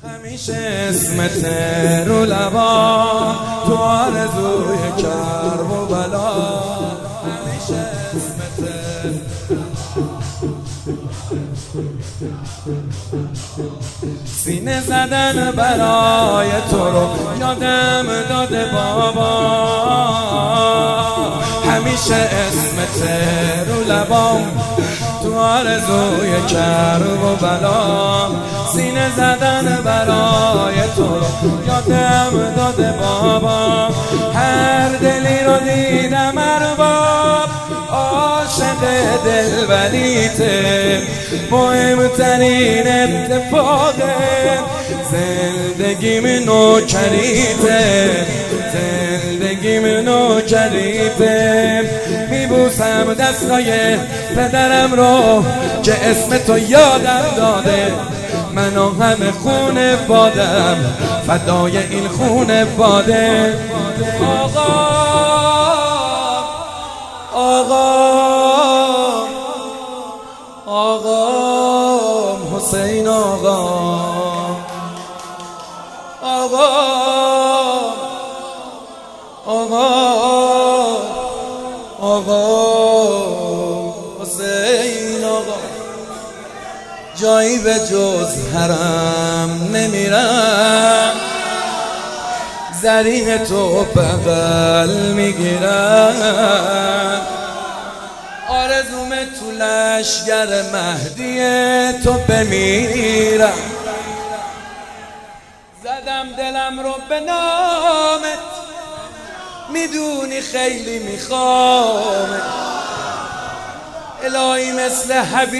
همیشه اسمت رو لبا، تو آرزوی کرب و بلا. همیشه اسمت سینه زدن برای تو رو یادم داده بابا. همیشه اسمت رو لبام، تو آرزوی کرب و بلا. سینه زدن برای تو رو یادم داده بابا. هر دلی رو دیدم ارباب، عاشق دلبریته. مهمترین اتفاق زندگیم نوکریته، زندگیم نوکریته. میبوسم دستای پدرم رو که اسم تو یادم داده. من و همه خونه بادم فدای این خونه باده. آقا آقا آقا حسین آقا، آقا آقا آقا حسین آقا. جایی به جز حرم نمیرم، زرین تو بغل میگیرم. آرزوم تو لشگر مهدی تو بمیرم. زدم دلم رو به نامت، میدونی خیلی میخوامت. الهی مثل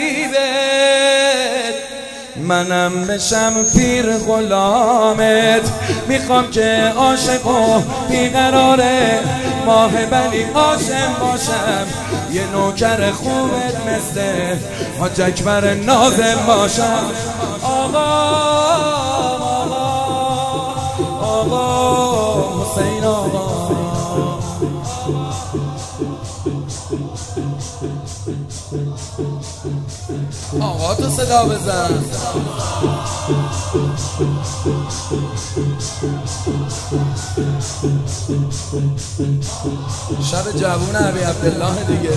حبیبت منم بشم پیر غلامت. میخوام که عاشق و بیقراره ماه بلی هاشم باشم. یه نوکر خوبت مثل حاج اکبر ناظم باشم. آقا آقا آقا حسین آقا. آقا تو صدا بزن. شب جوون عبی عبدالله دیگه.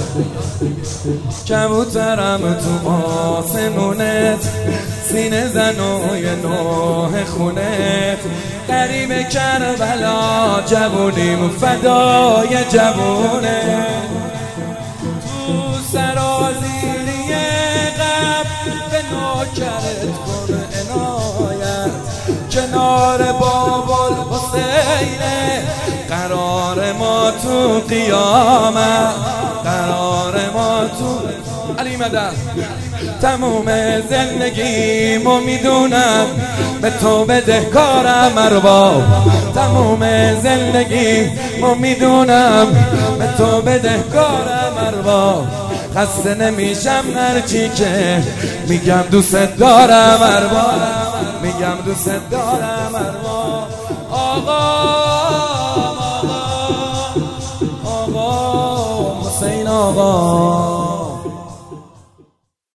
کبوترم تو آسمونت، سینه زنوی نوح خونت. قریب کربلا جوونیم فدای جوونت. تو سرازیری غم به نوکرت کن عنایت. کنار بابا الحسینه قرار ما تو قیامت، قرار ما تو علی مدد. تموم زندگیمو میدونم به تو بدهکارم ارباب. تموم زندگیمو میدونم به تو بدهکارم ارباب. خسته نمیشم هرچی که میگم دوست دارم ارباب، میگم دوست دارم ارباب. آقا آقا آقا حسین آقا.